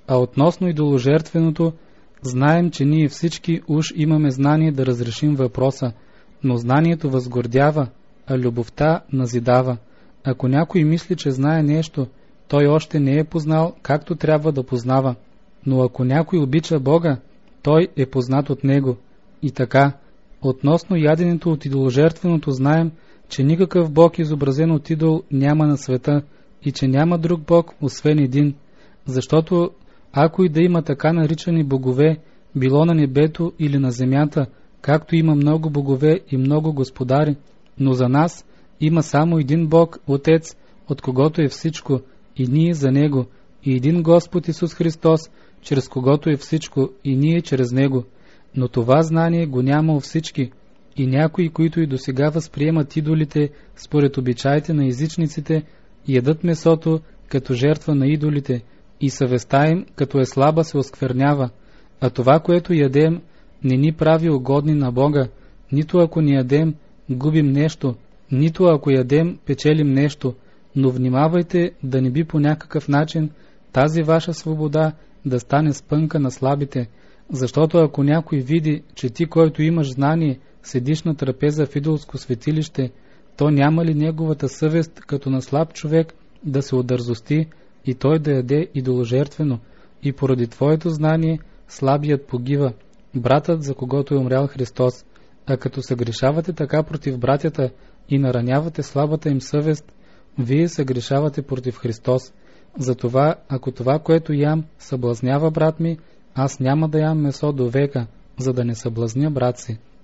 А относно идоложертвеното, знаем, че ние всички уж имаме знание да разрешим въпроса, но знанието възгордява, а любовта назидава. Ако някой мисли, че знае нещо, той още не е познал както трябва да познава. Но ако някой обича Бога, той е познат от Него. И така, относно яденето от идоложертвеното знаем, че никакъв Бог изобразен от идол няма на света и че няма друг Бог, освен един. Защото ако и да има така наричани богове, било на небето или на земята, както има много богове и много господари, но за нас има само един Бог, Отец, от когото е всичко, и ние за Него, и един Господ Исус Христос, чрез когото е всичко, и ние чрез Него. Но това знание го няма у всички, и някои, които и досега възприемат идолите според обичаите на езичниците, ядат месото като жертва на идолите, и съвестта им, като е слаба, се осквернява. А това, което ядем, не ни прави угодни на Бога, нито ако не ядем, губим нещо, нито ако ядем, печелим нещо, но внимавайте да не би по някакъв начин тази ваша свобода да стане спънка на слабите, защото ако някой види, че ти, който имаш знание, седиш на трапеза в идолско светилище, то няма ли неговата съвест, като на слаб човек, да се одързости и той да яде идоложертвено, и поради твоето знание слабият погива, братът, за когото е умрял Христос. А като съгрешавате така против братята и наранявате слабата им съвест, вие съгрешавате против Христос. Затова, ако това, което ям, съблазнява брат ми, аз няма да ям месо до века, за да не съблазня брат си.